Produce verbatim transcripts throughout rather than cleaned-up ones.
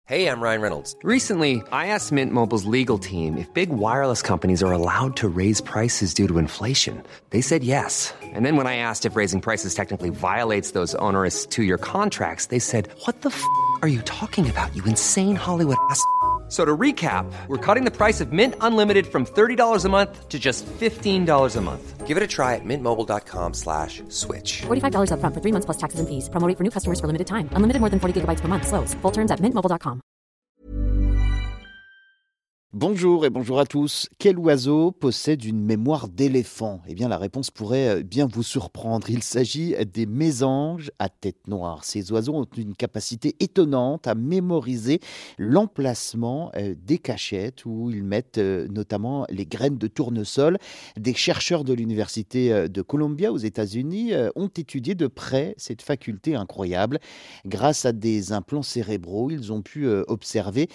Hey, I'm Ryan Reynolds. Recently, I asked Mint Mobile's legal team if big wireless companies are allowed to raise prices due to inflation. They said yes. And then when I asked if raising prices technically violates those onerous two-year contracts, they said, "What the f*** are you talking about, you insane Hollywood ass?" So to recap, we're cutting the price of Mint Unlimited from thirty dollars a month to just fifteen dollars a month. Give it a try at mintmobile.com slash switch. forty-five dollars up front for three months plus taxes and fees. Promo rate for new customers for limited time. Unlimited more than forty gigabytes per month. Slows full terms at mint mobile dot com. Bonjour et bonjour à tous. Quel oiseau possède une mémoire d'éléphant ? Eh bien, la réponse pourrait bien vous surprendre. Il s'agit des mésanges à tête noire. Ces oiseaux ont une capacité étonnante à mémoriser l'emplacement des cachettes où ils mettent notamment les graines de tournesol. Des chercheurs de l'université de Columbia aux États-Unis ont étudié de près cette faculté incroyable. Grâce à des implants cérébraux, ils ont pu observer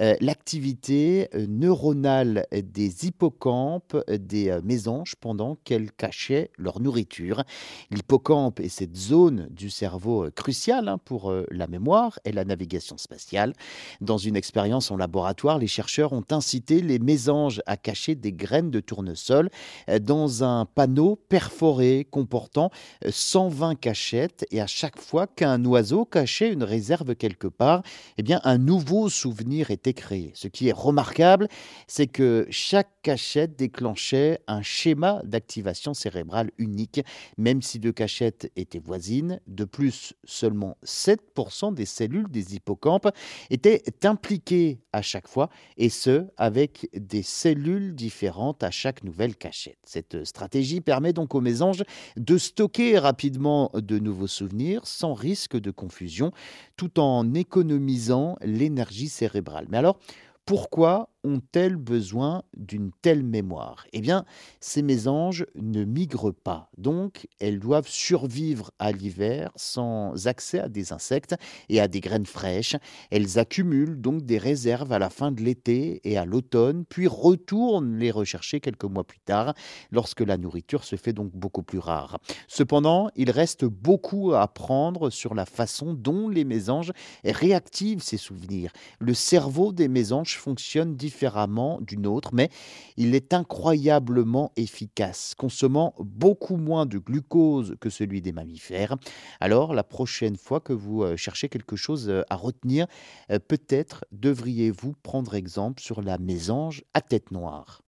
l'activité neuronale des hippocampes des mésanges pendant qu'elles cachaient leur nourriture. L'hippocampe est cette zone du cerveau cruciale hein, pour la mémoire et la navigation spatiale. Dans une expérience en laboratoire, les chercheurs ont incité les mésanges à cacher des graines de tournesol dans un panneau perforé comportant cent vingt cachettes, et à chaque fois qu'un oiseau cachait une réserve quelque part, eh bien un nouveau souvenir était créé. Ce qui est remarquable, c'est que chaque cachette déclenchait un schéma d'activation cérébrale unique, même si deux cachettes étaient voisines. De plus, seulement sept pour cent des cellules des hippocampes étaient impliquées à chaque fois, et ce, avec des cellules différentes à chaque nouvelle cachette. Cette stratégie permet donc aux mésanges de stocker rapidement de nouveaux souvenirs sans risque de confusion, tout en économisant l'énergie cérébrale. Mais alors, pourquoi ont-elles besoin d'une telle mémoire ? Eh bien, ces mésanges ne migrent pas, donc elles doivent survivre à l'hiver sans accès à des insectes et à des graines fraîches. Elles accumulent donc des réserves à la fin de l'été et à l'automne, puis retournent les rechercher quelques mois plus tard, lorsque la nourriture se fait donc beaucoup plus rare. Cependant, il reste beaucoup à apprendre sur la façon dont les mésanges réactivent ces souvenirs. Le cerveau des mésanges fonctionne différemment différemment d'une autre, mais il est incroyablement efficace, consommant beaucoup moins de glucose que celui des mammifères. Alors, la prochaine fois que vous cherchez quelque chose à retenir, peut-être devriez-vous prendre exemple sur la mésange à tête noire.